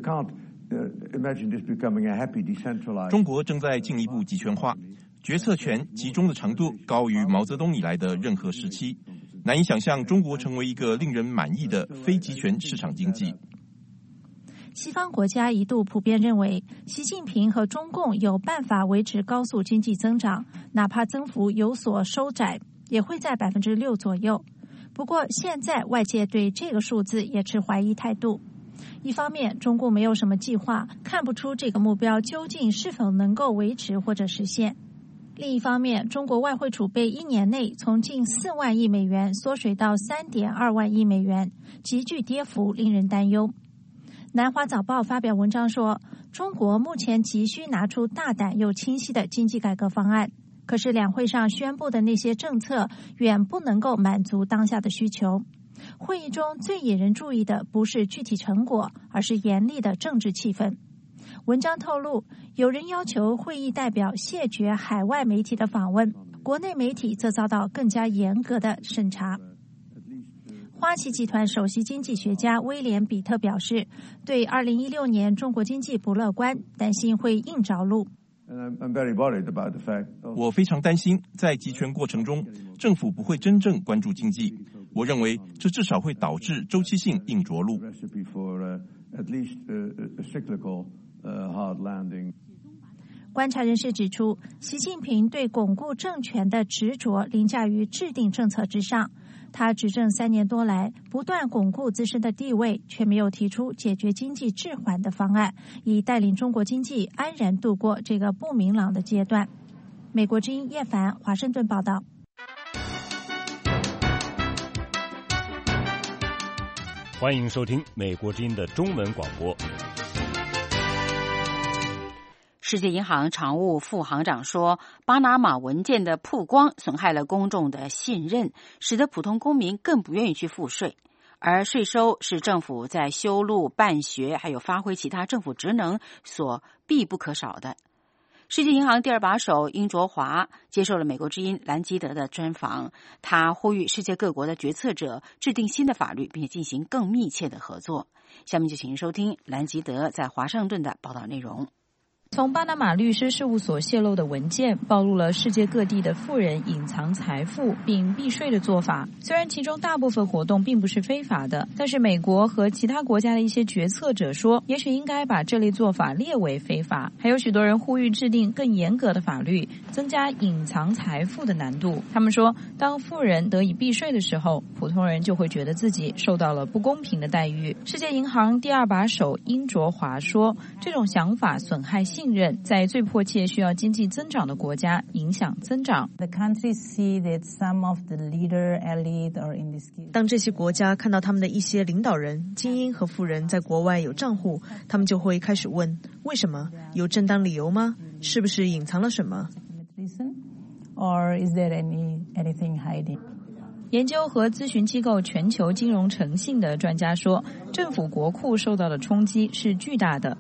中国正在进一步集权化，决策权集中的程度高于毛泽东以来的任何时期，难以想象中国成为一个令人满意的非集权市场经济。 西方国家一度普遍认为，习近平和中共有办法维持高速经济增长，哪怕增幅有所收窄，也会在6%左右。不过现在外界对这个数字也持怀疑态度。一方面，中共没有什么计划，看不出这个目标究竟是否能够维持或者实现。另一方面，中国外汇储备1年内从近4万亿美元缩水到3.2万亿美元，急剧跌幅令人担忧。南华早报发表文章说，中国目前急需拿出大胆又清晰的经济改革方案，可是两会上宣布的那些政策远不能够满足当下的需求。会议中最引人注意的不是具体成果，而是严厉的政治气氛。文章透露，有人要求会议代表谢绝海外媒体的访问，国内媒体则遭到更加严格的审查。花旗集团首席经济学家威廉·比特表示，对2016年中国经济不乐观，担心会硬着陆。 我非常担心，在集权过程中，政府不会真正关注经济。我认为这至少会导致周期性硬着陆。 观察人士指出，习近平对巩固政权的执着凌驾于制定政策之上。他执政3年多来，不断巩固自身的地位，却没有提出解决经济滞缓的方案，以带领中国经济安然度过这个不明朗的阶段。美国之音叶凡，华盛顿报道。 欢迎收听美国之音的中文广播。 世界银行常务副行长说，巴拿马文件的曝光损害了公众的信任，使得普通公民更不愿意去付税。而税收是政府在修路、办学还有发挥其他政府职能所必不可少的。世界银行第二把手殷卓华接受了美国之音兰吉德的专访，他呼吁世界各国的决策者制定新的法律，并且进行更密切的合作。下面就请收听兰吉德在华盛顿的报道内容。 从巴拿马律师事务所泄露的文件暴露了世界各地的富人隐藏财富并避税的做法。虽然其中大部分活动并不是非法的，但是美国和其他国家的一些决策者说，也许应该把这类做法列为非法。还有许多人呼吁制定更严格的法律，增加隐藏财富的难度。他们说，当富人得以避税的时候，普通人就会觉得自己受到了不公平的待遇。世界银行第二把手殷卓华说，这种想法损害信任，在最迫切需要经济增长的国家影响增长。 当这些国家看到他们的一些领导人、精英和富人在国外有账户，他们就会开始问：为什么？有正当理由吗？是不是隐藏了什么？ 研究和咨询机构全球金融诚信的专家说，政府国库受到的冲击是巨大的。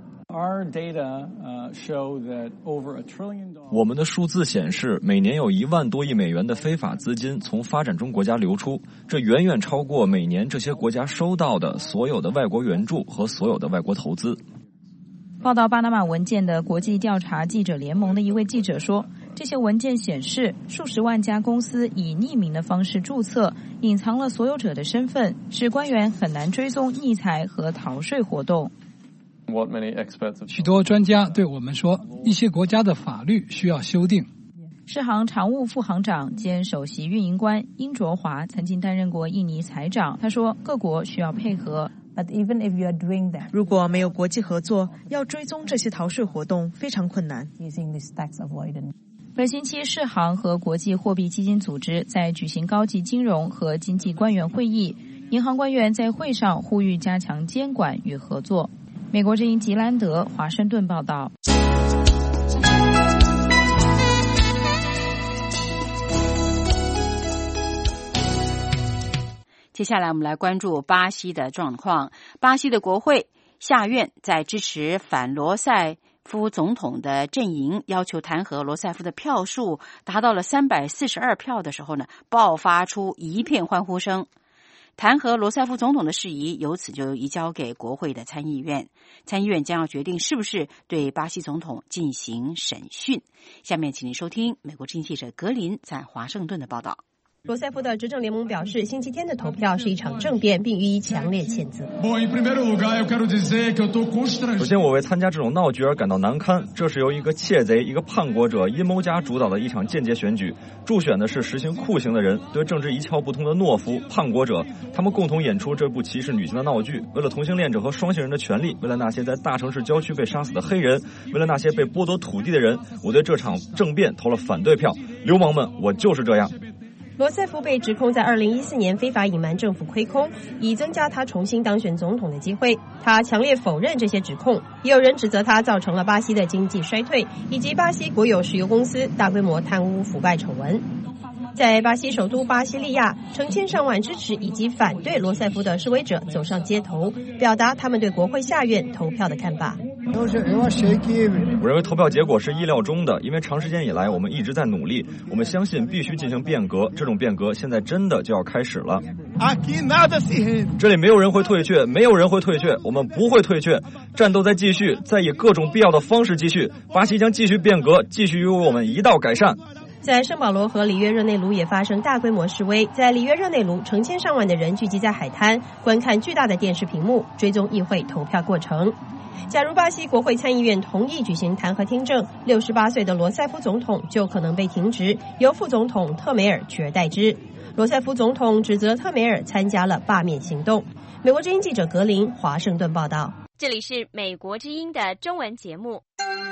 我们的数字显示，每年有1万多亿美元的非法资金从发展中国家流出，这远远超过每年这些国家收到的所有的外国援助和所有的外国投资。 报道巴拿马文件的国际调查记者联盟的一位记者说，这些文件显示，数十万家公司以匿名的方式注册，隐藏了所有者的身份，使官员很难追踪逆财和逃税活动。 许多专家对我们说，一些国家的法律需要修订。 世行常务副行长兼首席运营官殷卓华曾经担任过印尼财长，他说，各国需要配合。 如果没有国际合作，要追踪这些逃税活动非常困难。 本星期，世行和国际货币基金组织在举行高级金融和经济官员会议， 银行官员在会上呼吁加强监管与合作。美国之音吉兰德，华盛顿报道。 接下来我们来关注巴西的状况。巴西的国会下院在支持反罗塞夫总统的阵营要求弹劾罗塞夫的票数达到了342票的时候呢，爆发出一片欢呼声。弹劾罗塞夫总统的事宜由此就移交给国会的参议院，参议院将要决定是不是对巴西总统进行审讯。下面请您收听美国之音记者格林在华盛顿的报道。 罗塞夫的执政联盟表示，星期天的投票是一场政变，并予以强烈谴责。 首先，我为参加这种闹剧而感到难堪。这是由一个窃贼、一个叛国者、阴谋家主导的一场间接选举。助选的是实行酷刑的人，对政治一窍不通的懦夫、叛国者。他们共同演出这部歧视女性的闹剧，为了同性恋者和双性人的权利，为了那些在大城市郊区被杀死的黑人，为了那些被剥夺土地的人，我对这场政变投了反对票。流氓们，我就是这样。 罗塞夫被指控在2014年非法隐瞒政府亏空，以增加他重新当选总统的机会。他强烈否认这些指控，也有人指责他造成了巴西的经济衰退，以及巴西国有石油公司大规模贪污腐败丑闻。在巴西首都巴西利亚，成千上万支持以及反对罗塞夫的示威者走上街头，表达他们对国会下院投票的看法。 我认为投票结果是意料中的，因为长时间以来我们一直在努力，我们相信必须进行变革，这种变革现在真的就要开始了。这里没有人会退却，没有人会退却，我们不会退却，战斗在继续，在以各种必要的方式继续，巴西将继续变革，继续与我们一道改善。 在圣保罗和里约热内卢也发生大规模示威，在里约热内卢，成千上万的人聚集在海滩，观看巨大的电视屏幕，追踪议会投票过程。假如巴西国会参议院同意举行弹劾听证，68岁的罗塞夫总统就可能被停职，由副总统特梅尔取而代之。罗塞夫总统指责特梅尔参加了罢免行动。美国之音记者格林，华盛顿报道。 这里是美国之音的中文节目。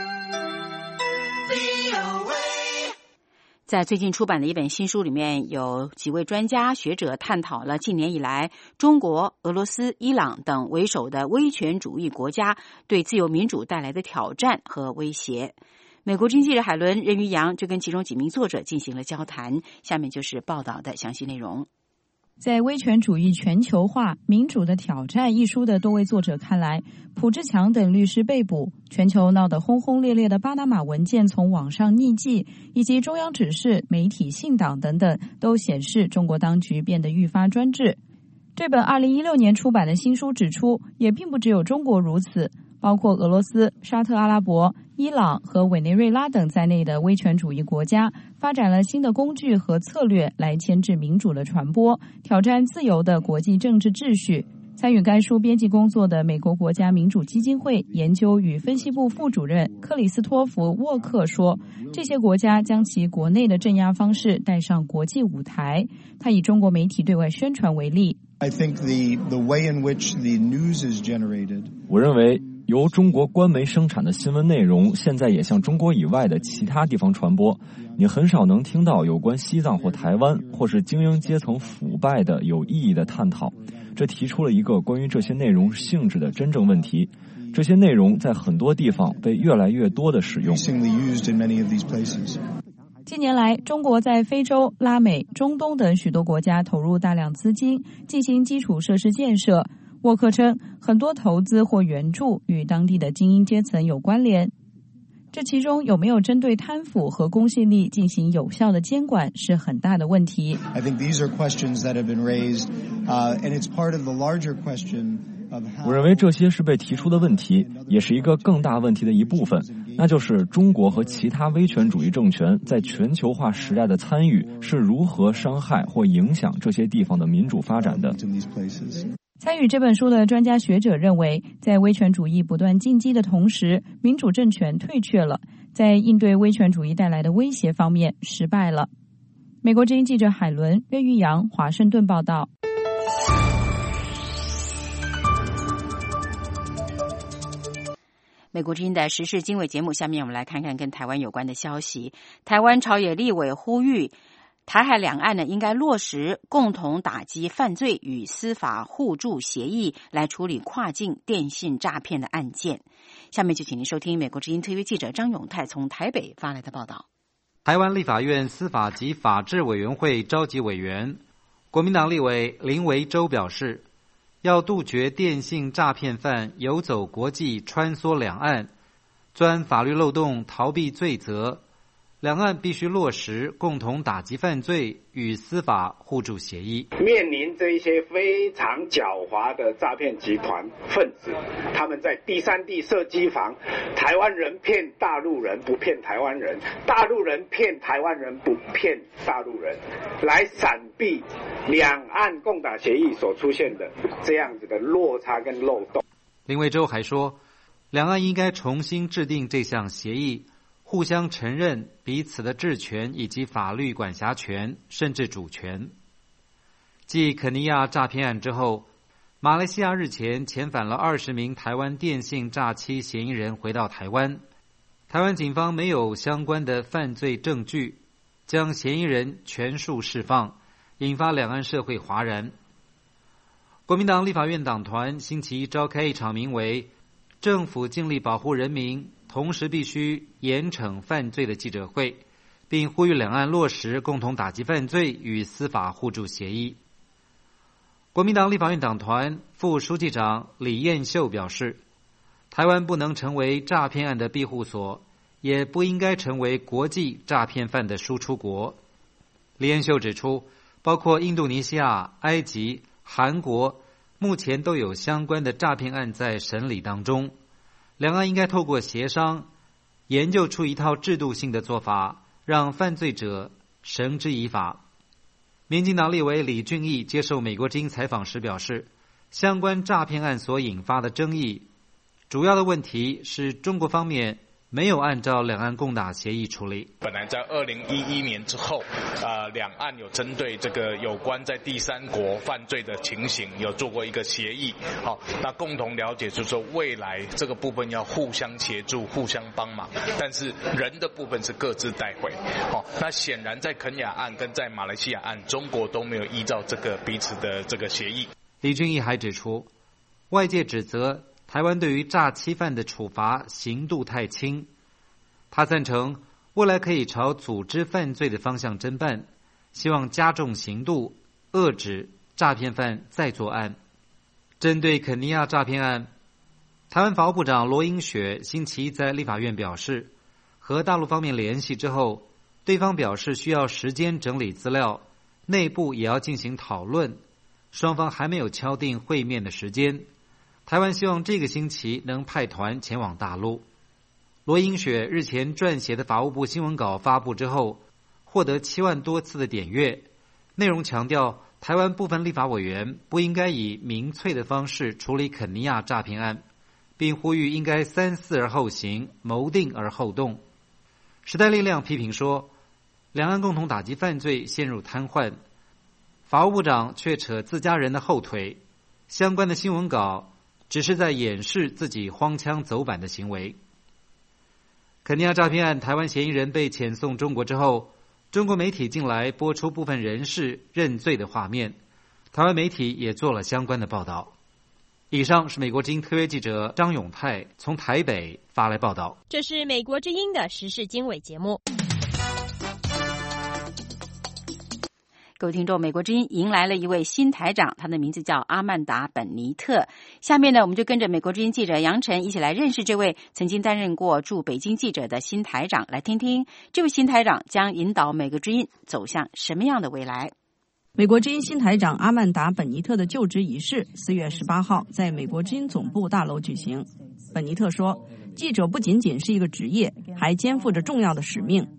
在最近出版的一本新书里面，有几位专家学者探讨了近年以来中国、俄罗斯、伊朗等为首的威权主义国家对自由民主带来的挑战和威胁。美国之音记者海伦、任于洋就跟其中几名作者进行了交谈，下面就是报道的详细内容。 在《威权主义全球化：民主的挑战》一书的多位作者看来，朴志强等律师被捕，全球闹得轰轰烈烈的巴拿马文件从网上匿迹，以及中央指示、媒体信党等等，都显示中国当局变得愈发专制。这本2016年出版的新书指出，也并不只有中国如此，包括俄罗斯、沙特阿拉伯、伊朗和委内瑞拉等在内的威权主义国家发展了新的工具和策略来牵制民主的传播，挑战自由的国际政治秩序。参与该书编辑工作的美国国家民主基金会研究与分析部副主任克里斯托弗·沃克说，这些国家将其国内的镇压方式带上国际舞台。他以中国媒体对外宣传为例。 我认为由中国官媒生产的新闻内容现在也向中国以外的其他地方传播，你很少能听到有关西藏或台湾或是精英阶层腐败的有意义的探讨。这提出了一个关于这些内容性质的真正问题。这些内容在很多地方被越来越多的使用。 近年来，中国在非洲、拉美、中东等许多国家投入大量资金进行基础设施建设。沃克称，很多投资或援助与当地的精英阶层有关联。这其中有没有针对贪腐和公信力进行有效的监管是很大的问题。 我认为这些是被提出的问题，也是一个更大问题的一部分，那就是中国和其他威权主义政权在全球化时代的参与是如何伤害或影响这些地方的民主发展的。 参与这本书的专家学者认为，在威权主义不断进击的同时，民主政权退却了，在应对威权主义带来的威胁方面失败了。美国之音记者海伦、任玉阳，华盛顿报道。 美国之音的时事经纬节目，下面我们来看看跟台湾有关的消息。台湾朝野立委呼吁台海两岸呢应该落实共同打击犯罪与司法互助协议，来处理跨境电信诈骗的案件。下面就请您收听美国之音特约记者张永泰从台北发来的报道。 台湾立法院司法及法制委员会召集委员、国民党立委林维洲表示，要杜绝电信诈骗犯游走国际、穿梭两岸，钻法律漏洞、逃避罪责。两岸必须落实共同打击犯罪与司法互助协议。 面临这一些非常狡猾的诈骗集团分子，他们在第三地设机房，台湾人骗大陆人，不骗台湾人；大陆人骗台湾人，不骗大陆人，来闪避两岸共打协议所出现的这样子的落差跟漏洞。 林维洲还说，两岸应该重新制定这项协议，互相承认彼此的治权以及法律管辖权，甚至主权。继肯尼亚诈骗案之后，马来西亚日前遣返了20名台湾电信诈欺嫌疑人回到台湾。台湾警方没有相关的犯罪证据，将嫌疑人全数释放，引发两岸社会哗然。国民党立法院党团星期一召开一场名为“政府尽力保护人民，同时必须严惩犯罪”的记者会，并呼吁两岸落实共同打击犯罪与司法互助协议。国民党立法院党团副书记长李彦秀表示，台湾不能成为诈骗案的庇护所，也不应该成为国际诈骗犯的输出国。李彦秀指出，包括印度尼西亚、埃及、韩国目前都有相关的诈骗案在审理当中，两岸应该透过协商，研究出一套制度性的做法，让犯罪者绳之以法。民进党立委李俊毅接受美国之音采访时表示，相关诈骗案所引发的争议，主要的问题是中国方面没有按照两岸共打协议处理。 本来在2011年之后，两岸有针对这个有关在第三国犯罪的情形，有做过一个协议。好，那共同了解就是说，未来这个部分要互相协助、互相帮忙，但是人的部分是各自带回。好，那显然在肯亚案跟在马来西亚案，中国都没有依照这个彼此的这个协议。 李俊毅还指出，外界指责台湾对于诈欺犯的处罚刑度太轻，他赞成未来可以朝组织犯罪的方向侦办，希望加重刑度，遏止诈骗犯再作案。针对肯尼亚诈骗案，台湾法务部长罗英雪星期一在立法院表示，和大陆方面联系之后，对方表示需要时间整理资料，内部也要进行讨论，双方还没有敲定会面的时间。台湾希望这个星期能派团前往大陆。罗英雪日前撰写的法务部新闻稿发布之后，获得7万多次的点阅，内容强调台湾部分立法委员不应该以民粹的方式处理肯尼亚诈骗案，并呼吁应该三思而后行，谋定而后动。时代力量批评说，两岸共同打击犯罪陷入瘫痪，法务部长却扯自家人的后腿，相关的新闻稿只是在掩饰自己荒腔走板的行为。肯尼亚诈骗案台湾嫌疑人被遣送中国之后，中国媒体近来播出部分人士认罪的画面，台湾媒体也做了相关的报道。以上是美国之音特约记者张永泰从台北发来报道。 这是美国之音的时事经纬节目。 各位听众，美国之音迎来了一位新台长，他的名字叫阿曼达·本尼特。下面呢，我们就跟着美国之音记者杨晨一起来认识这位曾经担任过驻北京记者的新台长，来听听这位新台长将引导美国之音走向什么样的未来。 美国之音新台长阿曼达·本尼特的就职仪式4月18号在美国之音总部大楼举行。本尼特说，记者不仅仅是一个职业，还肩负着重要的使命。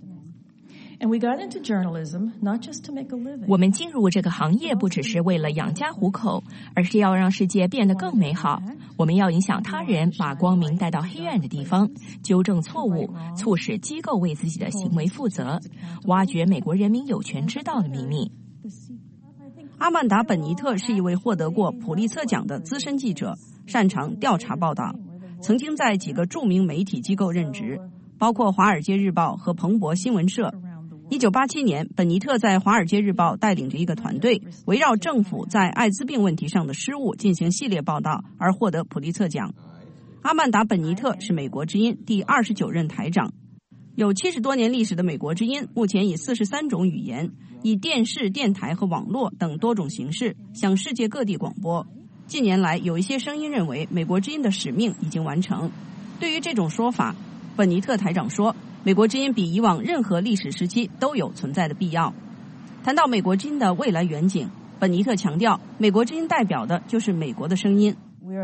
我们进入这个行业不只是为了养家糊口，而是要让世界变得更美好。我们要影响他人，把光明带到黑暗的地方，纠正错误，促使机构为自己的行为负责，挖掘美国人民有权知道的秘密。 阿曼达·本尼特是一位获得过普利策奖的资深记者，擅长调查报道，曾经在几个著名媒体机构任职，包括《华尔街日报》和彭博新闻社。 1987年，本尼特在《华尔街日报》带领着一个团队，围绕政府在艾滋病问题上的失误进行系列报道，而获得普利策奖。阿曼达·本尼特是美国之音第29任台长。有70多年历史的美国之音，目前以43种语言，以电视、电台和网络等多种形式向世界各地广播。近年来，有一些声音认为美国之音的使命已经完成。对于这种说法，本尼特台长说，美国之音比以往任何历史时期都有存在的必要。谈到美国之音的未来远景，本尼特强调，美国之音代表的就是美国的声音。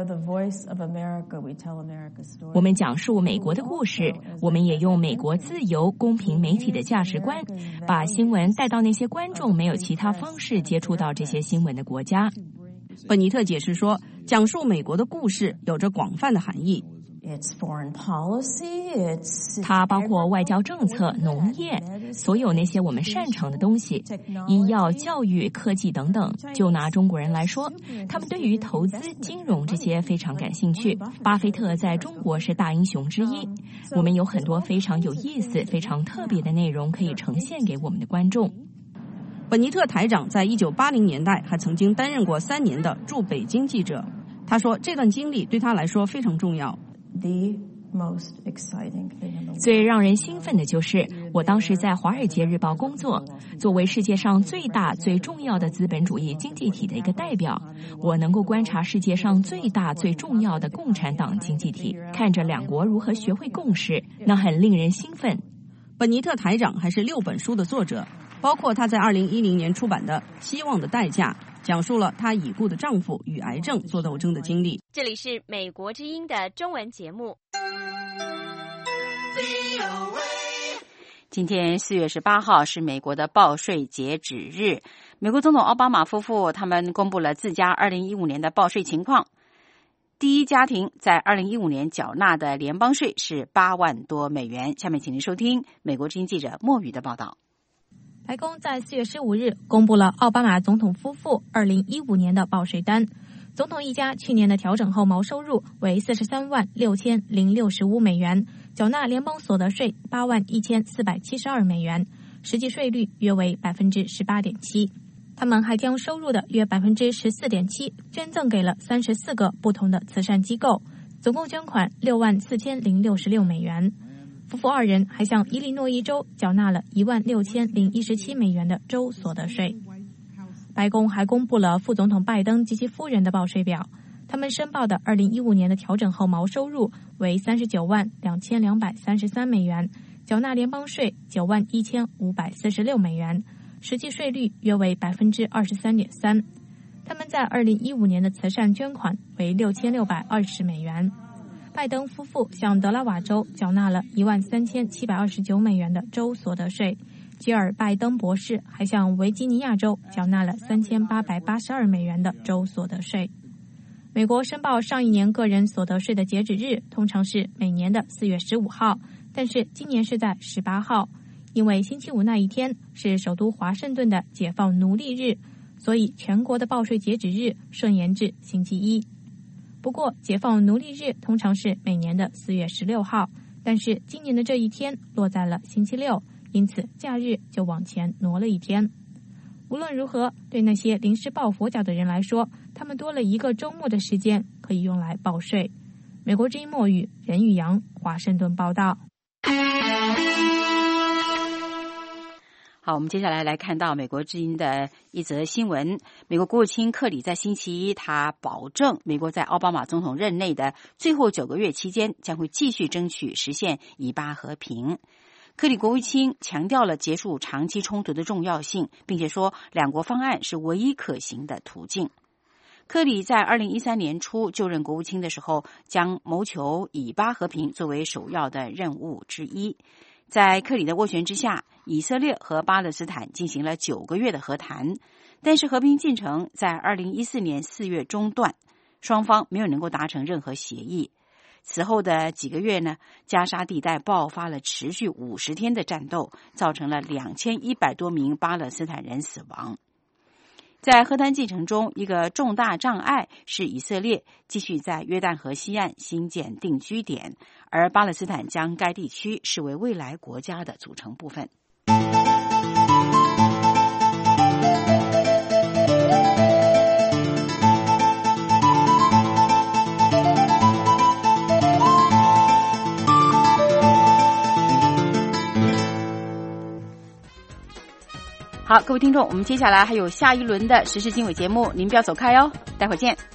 我们讲述美国的故事，我们也用美国自由公平媒体的价值观，把新闻带到那些观众没有其他方式接触到这些新闻的国家。 本尼特解释说，讲述美国的故事有着广泛的含义。 它包括外交政策、农业，所有那些我们擅长的东西，医药、教育、科技等等。就拿中国人来说，他们对于投资、金融这些非常感兴趣。巴菲特在中国是大英雄之一。我们有很多非常有意思、非常特别的内容可以呈现给我们的观众。 本尼特台长在1980年代还曾经担任过3年的驻北京记者。他说，这段经历对他来说非常重要。 最让人兴奋的就是我当时在《华尔街日报》工作，作为世界上最大最重要的资本主义经济体的一个代表，我能够观察世界上最大最重要的共产党经济体，看着两国如何学会共识，那很令人兴奋。 本尼特台长还是6本书的作者，包括他在2010年出版的《希望的代价》，讲述了她已故的丈夫与癌症做斗争的经历。 这里是美国之音的中文节目。 今天4月18号是美国的报税截止日。美国总统奥巴马夫妇他们公布了自家2015年的报税情况。第一家庭在2015年缴纳的联邦税是8万多美元。下面请您收听美国之音记者莫宇的报道。 白宫在4月15日公布了奥巴马总统夫妇2015年的报税单。总统一家去年的调整后毛收入为43万6065美元，缴纳联邦所得税8万1472美元，实际税率约为 18.7%。他们还将收入的约 14.7% 捐赠给了34个不同的慈善机构，总共捐款6万4066美元。夫妇2人还向伊利诺伊州缴纳了1万6017美元的州所得税。白宫还公布了副总统拜登及其夫人的报税表，他们申报的2015年的调整后毛收入为39万2233美元，缴纳联邦税9万1546美元，实际税率约为 23.3%。他们在2015年的慈善捐款为6620美元。拜登夫妇向德拉瓦州缴纳了1万3729美元的州所得税，吉尔·拜登博士还向维吉尼亚州缴纳了3882美元的州所得税。美国申报上一年个人所得税的截止日通常是每年的4月15号，但是今年是在18号，因为星期五那一天是首都华盛顿的解放奴隶日，所以全国的报税截止日顺延至星期一。不过，解放奴隶日通常是每年的4月16号，但是今年的这一天落在了星期六，因此假日就往前挪了一天。无论如何，对那些临时抱佛脚的人来说，他们多了一个周末的时间可以用来报税。美国之音莫语，任宇阳，华盛顿报道。 好，我们接下来看到美国之音的一则新闻。美国国务卿克里在星期一，他保证美国在奥巴马总统任内的最后9个月期间，将会继续争取实现以巴和平。克里国务卿强调了结束长期冲突的重要性，并且说两国方案是唯一可行的途径。克里在2013年初就任国务卿的时候，将谋求以巴和平作为首要的任务之一。在克里的斡旋之下，以色列和巴勒斯坦进行了9个月的和谈，但是和平进程在2014年4月中断，双方没有能够达成任何协议。此后的几个月呢，加沙地带爆发了持续50天的战斗，造成了2100多名巴勒斯坦人死亡。在和谈进程中，一个重大障碍是以色列继续在约旦河西岸兴建定居点，而巴勒斯坦将该地区视为未来国家的组成部分。 好，各位听众，我们接下来还有下一轮的时事经纬节目，您不要走开哦，待会儿见。